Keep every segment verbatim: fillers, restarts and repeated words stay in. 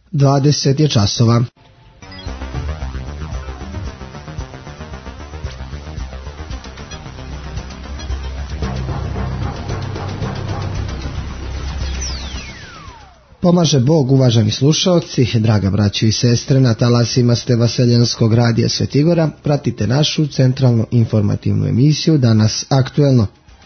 dvadeset je časova. Pomaže Bog, uvaženi slušalci, draga braćo i sestre, na talasima ste Vaseljenskog radija Svetigora, pratite našu centralnu informativnu emisiju Danas aktuelno.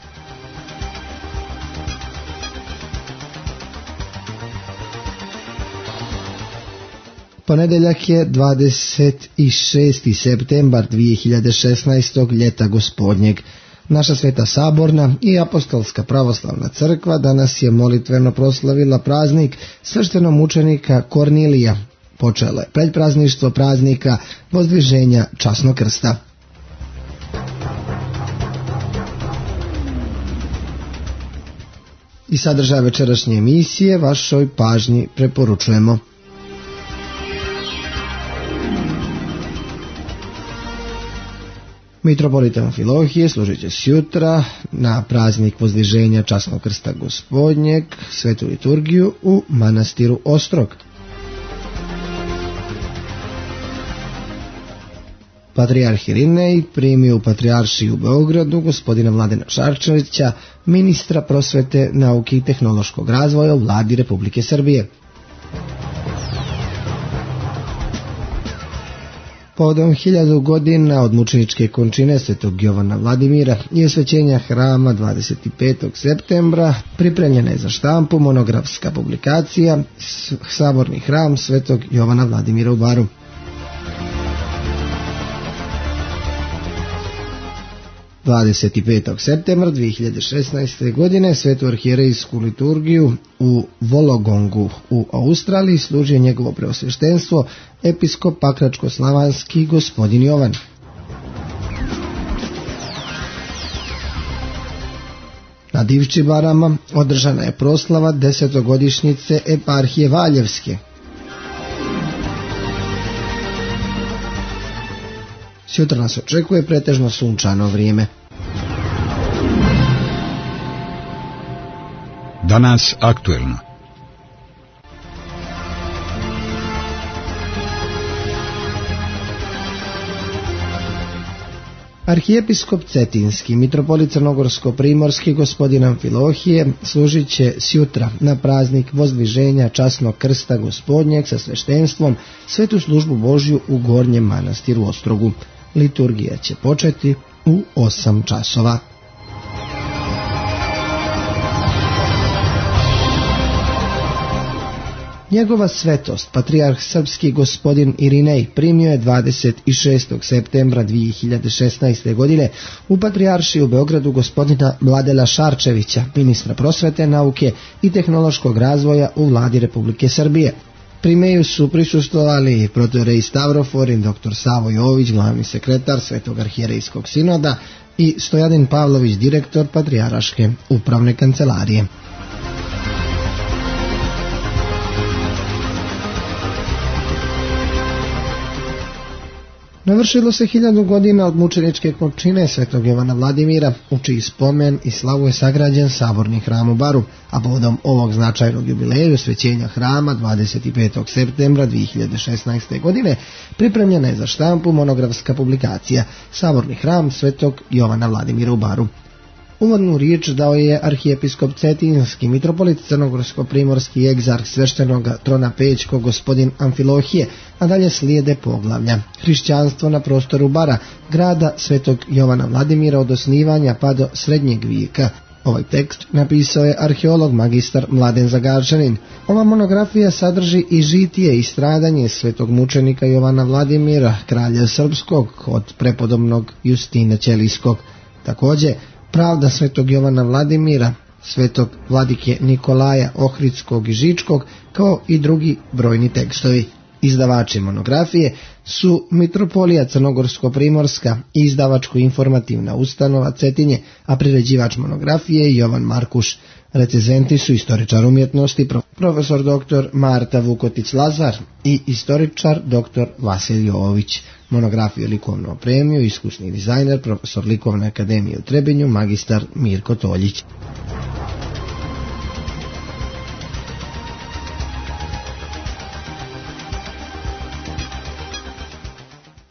Ponedeljak je dvadeset šesti septembar dvije hiljade šesnaestog. ljeta gospodnjeg. Naša Sveta Saborna i Apostolska pravoslavna crkva danas je molitveno proslavila praznik sveštenomučenika Kornilija. Počelo je predprazništvo praznika Vozdviženja Časnog krsta. I sadržaj večerašnje emisije vašoj pažnji preporučujemo. Mitropolit Amfilohije služit će sjutra na praznik Vozdviženja Časnog krsta gospodnjeg svetu liturgiju u manastiru Ostrog. Patrijarh Irinej primio u Patrijaršiji u Beogradu gospodina Mladena Šarčevića, ministra prosvete, nauke i tehnološkog razvoja u vladi Republike Srbije. Povodom hiljadu godina od mučeničke končine svetog Jovana Vladimira i osvećenja hrama dvadeset petog septembra pripremljena je za štampu monografska publikacija Saborni hram svetog Jovana Vladimira u Baru. dvadeset petog septembra dvije hiljade šesnaeste. godine svetu arhijerejsku liturgiju u Wollongongu u Australiji služi njegovo preosveštenstvo episkop pakračko-slavanski gospodin Jovan. Na Divčibarama održana je proslava desetogodišnjice eparhije Valjevske. Sutra nas očekuje pretežno sunčano vrijeme. Danas aktuelno. Arhijepiskop Cetinski, mitropolit Crnogorsko-primorski gospodin Amfilohije služit će sjutra na praznik Vozdviženja Časnog krsta gospodnjeg sa sveštenstvom svetu službu Božju u Gornjem manastiru Ostrogu. Liturgija će početi u osam časova. Njegova svetost, patrijarh srpski gospodin Irinej, primio je dvadeset šestog septembra dvije hiljade šesnaeste. godine u Patrijaršiji u Beogradu gospodina Mladena Šarčevića, ministra prosvete, nauke i tehnološkog razvoja u vladi Republike Srbije. Primeju su prisustvovali protorej Stavroforin, dr. Savo Jović, glavni sekretar Svetog arhijerejskog sinoda, i Stojadin Pavlović, direktor Patrijarške upravne kancelarije. Navršilo se hiljadu godina od mučeničke končine svetog Jovana Vladimira, u čiji spomen i slavu je sagrađen Saborni hram u Baru, a povodom ovog značajnog jubileja osvećenja hrama dvadeset petog septembra dvije hiljade šesnaeste. godine pripremljena je za štampu monografska publikacija Saborni hram svetog Jovana Vladimira u Baru. Uvodnu riječ dao je arhijepiskop Cetinski, mitropolit Crnogorsko-primorski i egzarh sveštenog trona Pećkog gospodin Amfilohije, a dalje slijede poglavlja. Hrišćanstvo na prostoru Bara, grada svetog Jovana Vladimira od osnivanja pa do srednjeg vijeka. Ovaj tekst napisao je arheolog magistar Mladen Zagarčanin. Ova monografija sadrži i žitije i stradanje svetog mučenika Jovana Vladimira, kralja srpskog, od prepodobnog Justina Ćelijskog. Također, pravda svetog Jovana Vladimira, svetog vladike Nikolaja Ohridskog i Žičkog, kao i drugi brojni tekstovi. Izdavači monografije su Mitropolija Crnogorsko-primorska i izdavačko-informativna ustanova Cetinje, a priređivač monografije je Jovan Markuš. Recenzenti su istoričar umjetnosti profesor doktor Marta Vukotić-Lazar i istoričar doktor Vasilij Jović. Monografiju likovno opremio iskusni dizajner, profesor Likovne akademije u Trebinju, magistar Mirko Toljić.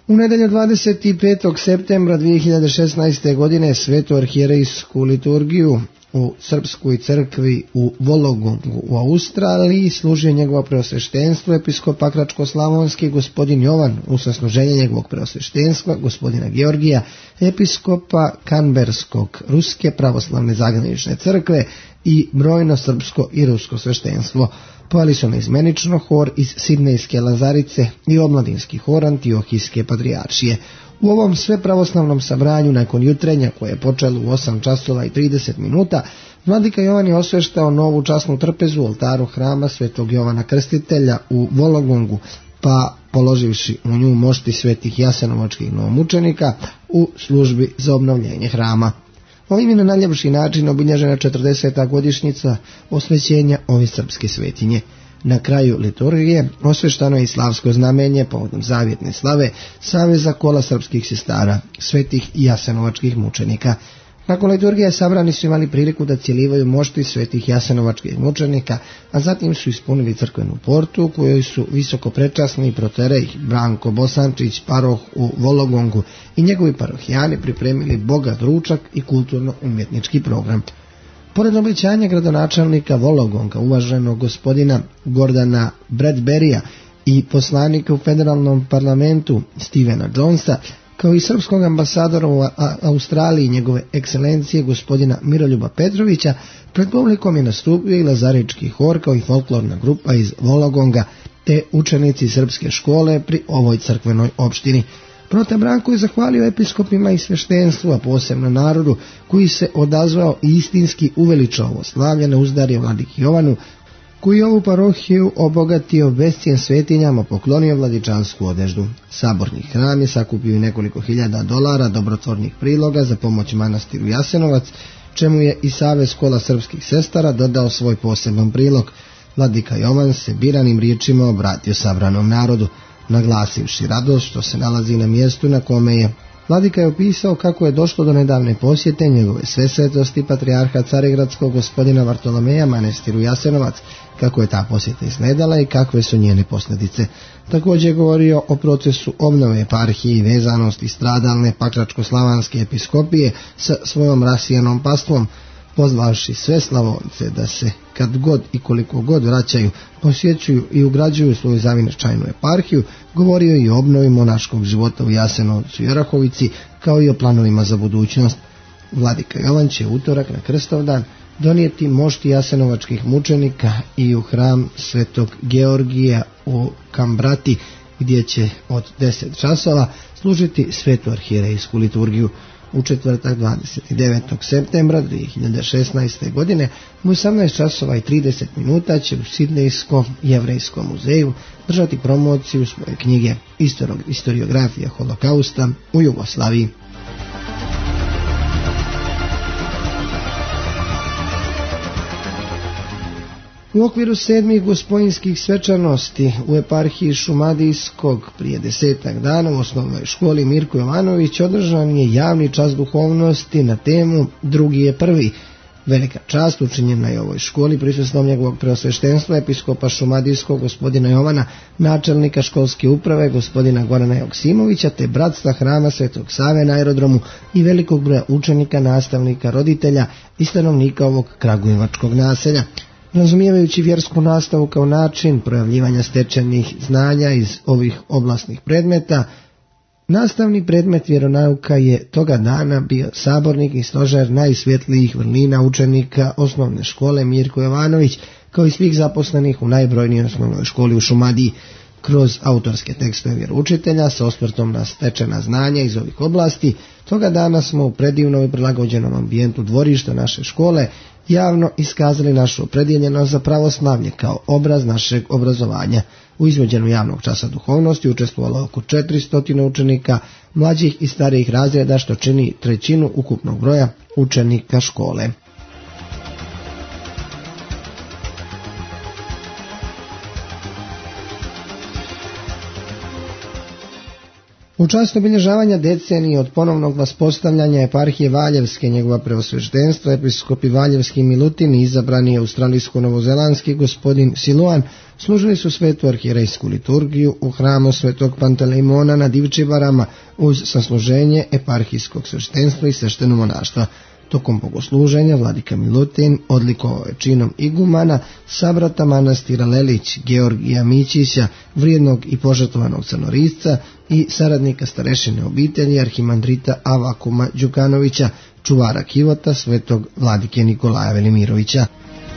U nedelju dvadeset petog septembra dvije hiljade šesnaeste. godine svetu arhijerejsku liturgiju u Srpskoj crkvi u Vologongu u Australiji služio njegovo preosveštenstvo episkop Pakračko-slavonski gospodin Jovan u sasluženje njegovog preosveštenstva gospodina Georgija, episkopa Kanberskog Ruske pravoslavne zagranične crkve i brojno srpsko i rusko sveštenstvo. Pojeli su neizmenično hor iz Sidnejske Lazarice i omladinski hor Antiohijske patrijaršije. U ovom sve pravoslavnom sabranju nakon jutrenja koje je počelo u osam časova i trideset minuta, vladika Jovan je osveštao novu časnu trpezu u oltaru hrama svetog Jovana Krstitelja u Vologongu, pa položivši u nju mošti svetih jasenovačkih novomučenika u službi za obnovljenje hrama. Ovim je na najljepši način obilježena četrdeseta godišnjica osvećenja ove srpske svetinje. Na kraju liturgije osveštano je i slavsko znamenje povodom zavjetne slave Saveza kola srpskih sestara, svetih i jasenovačkih mučenika. Nakon liturgije sabrani su imali priliku da cijelivaju mošti svetih jasenovačkih mučenika, a zatim su ispunili crkvenu portu u kojoj su visoko prečasni proterej Branko Bosančić, paroh u Vologongu, i njegovi parohijani pripremili bogat ručak i kulturno-umjetnički program. Pored obećanja gradonačelnika Vologonga, uvaženog gospodina Gordana Bradberija i poslanika u federalnom parlamentu Stevena Jonesa, kao i srpskog ambasadora u Australiji njegove ekscelencije gospodina Miroljuba Petrovića, pred publikom je nastupio i lazarički hor kao i folklorna grupa iz Vologonga te učenici srpske škole pri ovoj crkvenoj opštini. Prote Branko je zahvalio episkopima i sveštenstvu, a posebno narodu koji se odazvao i istinski uveličao ovo slavlje na uzdarje vladiki Jovanu, koji ovu parohiju obogatio bescijen svetinjama, poklonio vladičansku odeždu. Saborni hram je sakupio i nekoliko hiljada dolara dobrotvornih priloga za pomoć manastiru Jasenovac, čemu je i Savez kola srpskih sestara dodao svoj poseban prilog. Vladika Jovan se biranim riječima obratio sabranom narodu, naglasivši radost što se nalazi na mjestu na kome je. Vladika je opisao kako je došlo do nedavne posjete njegove svesvetosti patrijarha Carigradskog gospodina Vartolomeja manastiru Jasenovac, kako je ta posjeta izgledala i kakve su njene posljedice. Također je govorio o procesu obnove eparhije i vezanosti stradalne Pakračko-slavanske episkopije sa svojom rasijanom pastvom, pozvavši sve Slavonce da se kad god i koliko god vraćaju, posjećuju i ugrađuju svoju zavičajnu eparhiju. Govorio i o obnovi monaškog života u Jasenovcu i Orahovici, kao i o planovima za budućnost. Vladika Jovan će utorak na Krstovdan donijeti mošti jasenovačkih mučenika i u hram svetog Georgija u Kambrati, gdje će od deset časova služiti svetu arhijerejsku liturgiju. U četvrtak dvadeset devetog septembra dvije hiljade šesnaeste. godine u osamnaest časova i trideset minuta će u Sidnejskom jevrejskom muzeju držati promociju svoje knjige Historiografija holokausta u Jugoslaviji. U okviru sedmih gospojinskih svečanosti u eparhiji Šumadijskog prije desetak dana u osnovnoj školi Mirko Jovanović održan je javni čas duhovnosti na temu Drugi je prvi. Velika čast učinjena je ovoj školi prisustvom njegovog preosveštenstva episkopa Šumadijskog gospodina Jovana, načelnika školske uprave gospodina Gorana Joksimovića te bratstva hrama Svetog Save na aerodromu i velikog broja učenika, nastavnika, roditelja i stanovnika ovog kragujevačkog naselja. Razumijevajući vjersku nastavu kao način projavljivanja stečenih znanja iz ovih oblastnih predmeta, nastavni predmet vjeronauka je toga dana bio sabornik i stožer najsvjetlijih vrlina učenika osnovne škole Mirko Jovanović, kao i svih zaposlenih u najbrojnijoj osnovnoj školi u Šumadiji. Kroz autorske tekstove vjeroučitelja sa osvrtom na stečena znanja iz ovih oblasti, toga dana smo u predivnom i prilagođenom ambijentu dvorišta naše škole javno iskazali našu opredjeljenost za pravoslavlje kao obraz našeg obrazovanja. U izvođenju javnog časa duhovnosti učestvovalo oko četiristo učenika mlađih i starijih razreda, što čini trećinu ukupnog broja učenika škole. U čast obilježavanja decenije od ponovnog vaspostavljanja eparhije Valjevske, njegova preosveštenstva, episkopi Valjevski i Milutin, izabrani australijsko-novozelandski gospodin Siluan, služili su svetu arhijerejsku liturgiju u hramu svetog Pantelejmona na Divčibarama uz sasluženje eparhijskog sveštenstva i svešteno monaštva. Tokom bogosluženja vladika Milutin odlikovao je činom igumana sabrata manastira Lelić, Georgija Mićića, vrijednog i požrtvovanog crnorisca i saradnika starešine obitelji arhimandrita Avakuma Đukanovića, čuvara kivota svetog vladike Nikolaja Velimirovića.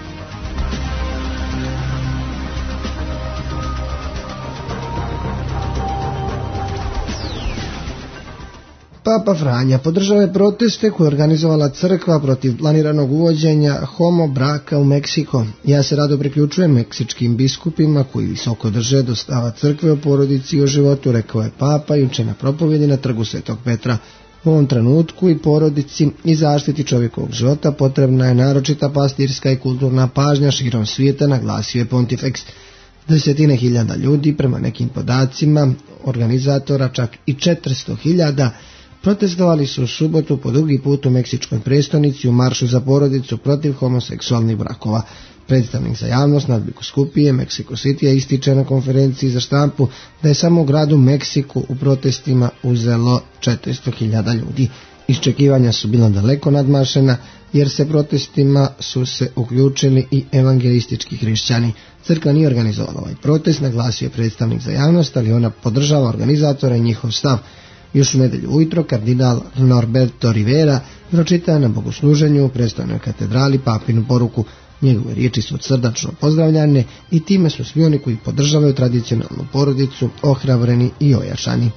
Papa Franja podržao je proteste koje je organizovala crkva protiv planiranog uvođenja homo braka u Meksiko. Ja se rado priključujem meksičkim biskupima koji visoko drže do stava crkve o porodici i o životu, rekao je Papa juče na propovjedi na trgu Svetog Petra. U ovom trenutku i porodici i zaštiti čovjekovog života potrebna je naročita pastirska i kulturna pažnja širom svijeta, naglasio je Pontifex. Desetine hiljada ljudi, prema nekim podacima organizatora čak i četiristo hiljada, protestovali su u subotu po drugi put u meksičkoj prestonici u maršu za porodicu protiv homoseksualnih brakova. Predstavnik za javnost nadbiskupije Mexico City ističe na konferenciji za štampu da je samo u gradu Meksiku u protestima uzelo četiristo hiljada ljudi. Iščekivanja su bila daleko nadmašena jer se protestima su se uključili i evangelistički hrišćani. Crkva nije organizovala ovaj protest, naglasio je predstavnik za javnost, ali ona podržava organizatora i njihov stav. Još u nedelju ujutro kardinal Norberto Rivera pročitao na bogosluženju u predstavnoj katedrali papinu poruku. Njegove riječi su srdačno pozdravljane i time su svi oni koji podržavaju tradicionalnu porodicu ohrabreni i ojačani.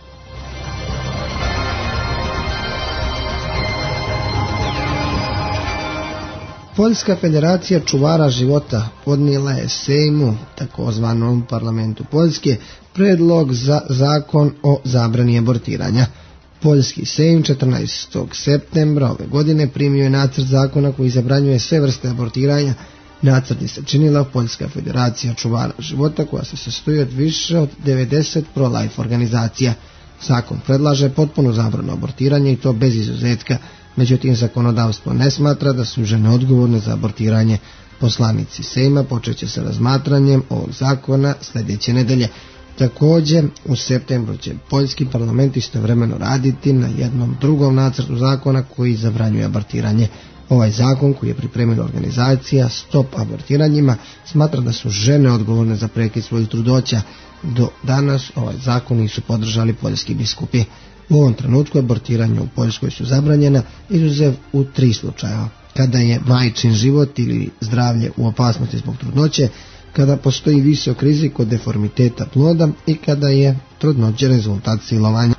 Poljska federacija čuvara života podnijela je Sejmu, takozvanom parlamentu Poljske, predlog za zakon o zabrani abortiranja. Poljski Sejm četrnaestog septembra ove godine primio je nacrt zakona koji zabranjuje sve vrste abortiranja. Nacrt je sačinila Poljska federacija čuvara života koja se sastoji od više od devedeset pro-life organizacija. Zakon predlaže potpunu zabranu abortiranja i to bez izuzetka. Međutim, zakonodavstvo ne smatra da su žene odgovorne za abortiranje. Poslanici Sejma počeće sa razmatranjem ovog zakona sljedeće nedelje. Također, u septembru će poljski parlament istovremeno raditi na jednom drugom nacrtu zakona koji zabranjuje abortiranje. Ovaj zakon, koji je pripremila organizacija Stop abortiranjima, smatra da su žene odgovorne za prekid svojih trudnoća. Do danas ovaj zakon nisu podržali poljski biskupi. U ovom trenutku abortiranje u Poljskoj su zabranjena, izuzev u tri slučaja. Kada je majčin život ili zdravlje u opasnosti zbog trudnoće, kada postoji visok rizik od deformiteta ploda i kada je trudnoća rezultat silovanja.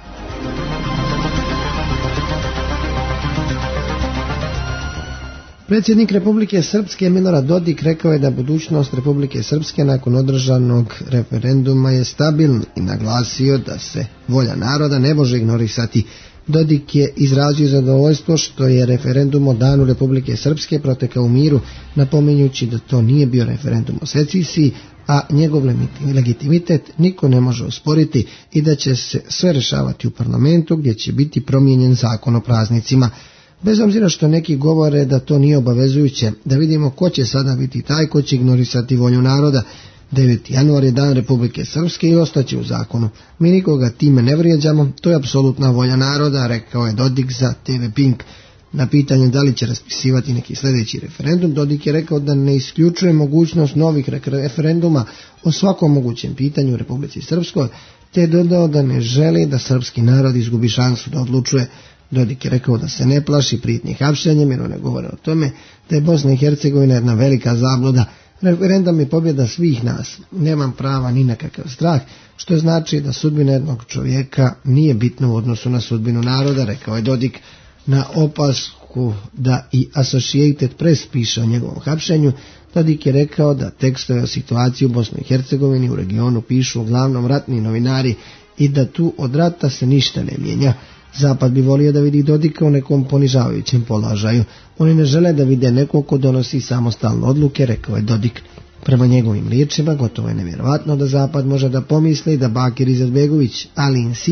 Predsjednik Republike Srpske Milorad Dodik rekao je da budućnost Republike Srpske nakon održanog referenduma je stabilna i naglasio da se volja naroda ne može ignorisati. Dodik je izrazio zadovoljstvo što je referendum o danu Republike Srpske protekao u miru, napominjući da to nije bio referendum o secesiji, a njegov legitimitet niko ne može osporiti i da će se sve rešavati u parlamentu gdje će biti promijenjen zakon o praznicima. Bez obzira što neki govore da to nije obavezujuće, da vidimo ko će sada biti taj ko će ignorisati volju naroda. deveti januar je dan Republike Srpske i ostaće u zakonu. Mi nikoga time ne vrijeđamo, to je apsolutna volja naroda, rekao je Dodik za te ve Pink. Na pitanje da li će raspisivati neki sljedeći referendum, Dodik je rekao da ne isključuje mogućnost novih referenduma o svakom mogućem pitanju u Republici Srpskoj, te je dodao da ne želi da srpski narod izgubi šansu da odlučuje. Dodik je rekao da se ne plaši prijetnjih hapšenjem jer one govore o tome da je Bosna i Hercegovina jedna velika zabluda. Referendum je pobjeda svih nas. Nemam prava ni na kakav strah, što znači da sudbina jednog čovjeka nije bitna u odnosu na sudbinu naroda, rekao je Dodik. Na opasku da i Associated Press piše o njegovom hapšenju, Dodik je rekao da tekstove o situaciji u Bosni i Hercegovini u regionu pišu uglavnom ratni novinari i da tu od rata se ništa ne mijenja. Zapad bi volio da vidi Dodika u nekom ponižavajućem položaju. Oni ne žele da vide nekog ko donosi samostalne odluke, rekao je Dodik. Prema njegovim riječima, gotovo je nevjerovatno da Zapad može da pomisli da Bakir Izetbegović, Alin sin,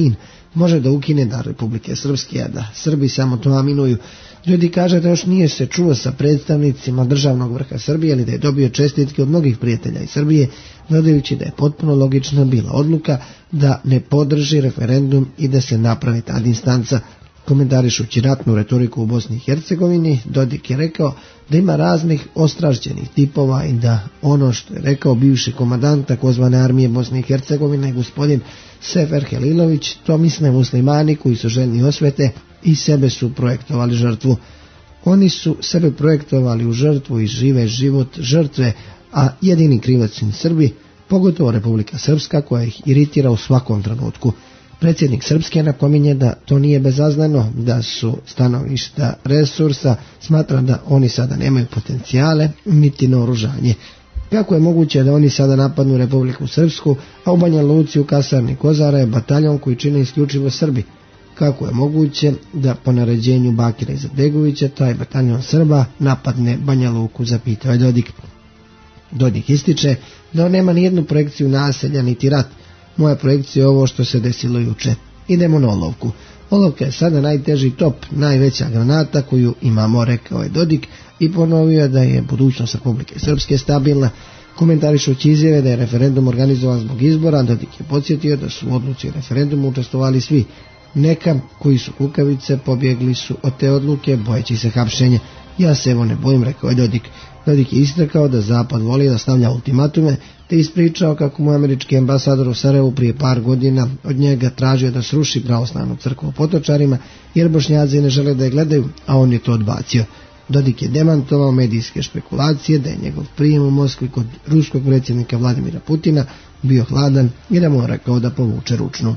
može da ukine dar Republike Srpske, a da Srbi samo to aminuju. Ljudi kaže da još nije se čuo sa predstavnicima državnog vrha Srbije, ali da je dobio čestitke od mnogih prijatelja iz Srbije, dodajući da je potpuno logična bila odluka da ne podrži referendum i da se napravi ta instanca. Komentarišući ratnu retoriku u Bosni i Hercegovini, Dodik je rekao da ima raznih ostrašćenih tipova i da ono što je rekao bivši komandant takozvane armije Bosne i Hercegovine, gospodin Sefer Helilović, to misle muslimani koji su željni osvete i sebe su projektovali žrtvu. Oni su sebe projektovali u žrtvu i žive život žrtve, a jedini krivac su Srbi, pogotovo Republika Srpska koja ih iritira u svakom trenutku. Predsjednik Srpske napominje da to nije bezazleno, da su stanovišta resursa, smatra da oni sada nemaju potencijale niti naoružanje. Kako je moguće da oni sada napadnu Republiku Srpsku, a u Banja Luci u kasarni Kozara je bataljon koji čine isključivo Srbi? Kako je moguće da po naređenju Bakira Izetbegovića taj bataljon Srba napadne Banja Luku, zapitao je Dodik. Dodik ističe da on nema nijednu projekciju naselja niti rat. Moja projekcija je ovo što se desilo juče. Idemo na olovku. Olovka je sada najteži top, najveća granata koju imamo, rekao je Dodik i ponovio da je budućnost Republike Srpske stabilna. Komentarišući izjave da je referendum organizovan zbog izbora, Dodik je podsjetio da su u odluci o referendumu učestvovali svi. Neka koji su kukavice pobjegli su od te odluke bojeći se hapšenja. Ja se evo ne bojim, rekao je Dodik. Dodik je istakao da Zapad voli da stavlja ultimatume, te ispričao kako mu američki ambasador u Sarajevu prije par godina od njega tražio da sruši pravoslavnu crkvu u Potočarima, jer Bošnjaci ne žele da je gledaju, a on je to odbacio. Dodik je demantovao medijske špekulacije da je njegov prijem u Moskvi kod ruskog predsjednika Vladimira Putina bio hladan i da mu je rekao da povuče ručnu.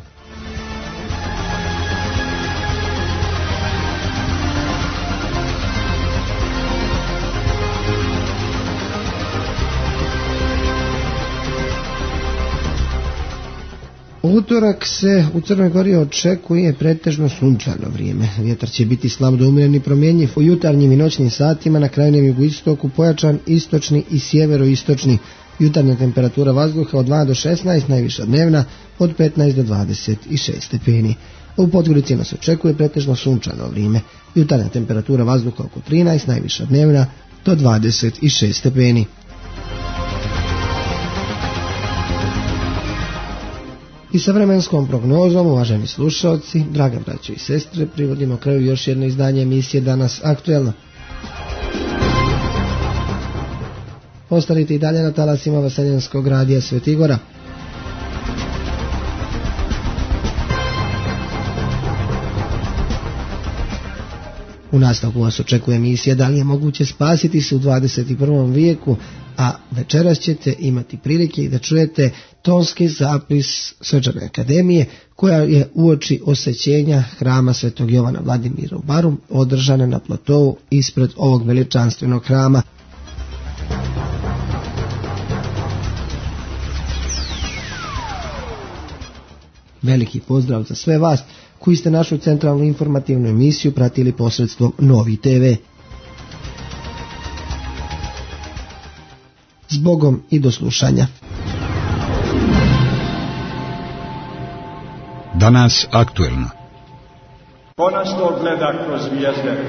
U utorak se u Crnoj Gori očekuje pretežno sunčano vrijeme. Vjetar će biti slab do umjeren i promjenjiv u jutarnjim i noćnim satima, na krajnjem jugoistoku pojačan istočni i sjeveroistočni. Jutarnja temperatura vazduha od dva do šesnaest, najviša dnevna od petnaest do dvadeset šest stepeni. U Podgorici nas očekuje pretežno sunčano vrijeme. Jutarnja temperatura vazduha oko trinaest, najviša dnevna do dvadeset šest stepeni. I sa vremenskom prognozom, uvaženi slušalci, draga braćo i sestre, privodimo kraju još jedno izdanje emisije Danas aktuelno. Ostanite i dalje na talasima Vaseljenskog radija Svetigora. U nastavku vas očekuje emisija Da li je moguće spasiti se u dvadeset prvom vijeku, a večeras ćete imati prilike da čujete tonski zapis Srđane akademije koja je uoči osvećenja hrama Svetog Jovana Vladimira u Baru održana na platovu ispred ovog veličanstvenog hrama. Veliki pozdrav za sve vas koji ste našu centralnu informativnu emisiju pratili posredstvom Novi te ve. Zbogom i do slušanja. Danas aktuelno. Ko nas to gleda kroz zvijezde?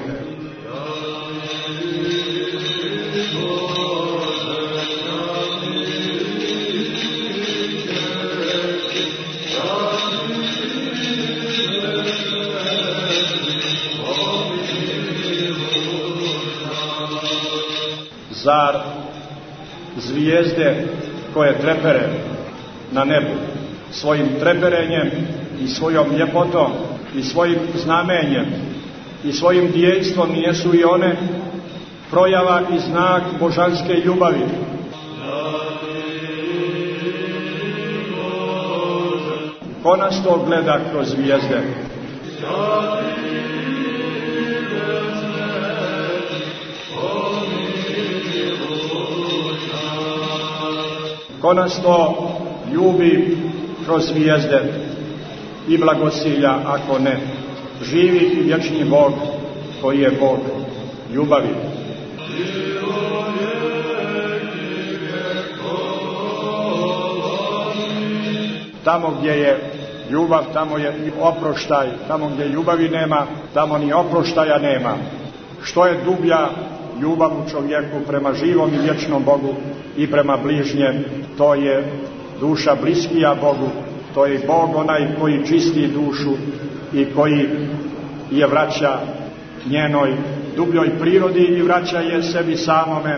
Zar zvijezde koje trepere na nebu svojim treperenjem i svojom ljepotom i svojim znamenjem i svojim djelstvom nijesu i one projava i znak božanske ljubavi? Ko nas to gleda kroz zvijezde? Ko nas to ljubi kroz zvijezde i blagosilja, ako ne, živi i vječni Bog koji je Bog ljubavi. Tamo gdje je ljubav, tamo je i oproštaj. Tamo gdje ljubavi nema, tamo ni oproštaja nema. Što je dublja ljubav u čovjeku prema živom i vječnom Bogu i prema bližnjem, to je duša bliskija Bogu, to je Bog onaj koji čisti dušu i koji je vraća njenoj dubljoj prirodi i vraća je sebi samome.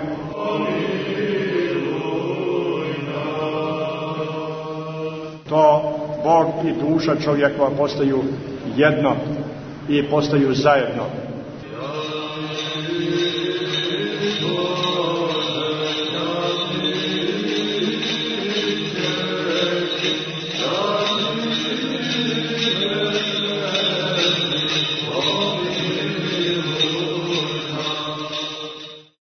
To Bog i duša čovjekova postaju jedno i postaju zajedno.